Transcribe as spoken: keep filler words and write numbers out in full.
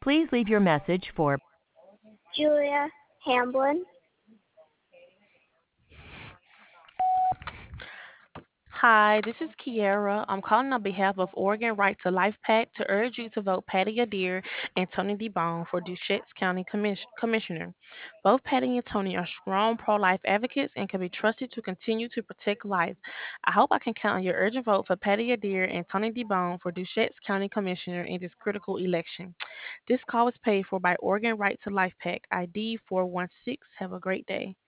Please leave your message for Julia Hamblin. Hi, this is Kiara. I'm calling on behalf of Oregon Right to Life PAC to urge you to vote Patty Adair and Tony DeBone for Dushantes County Commis- Commissioner. Both Patty and Tony are strong pro-life advocates and can be trusted to continue to protect life. I hope I can count on your urgent vote for Patty Adair and Tony DeBone for Dushantes County Commissioner in this critical election. This call was paid for by Oregon Right to Life PAC, I D four one six. Have a great day.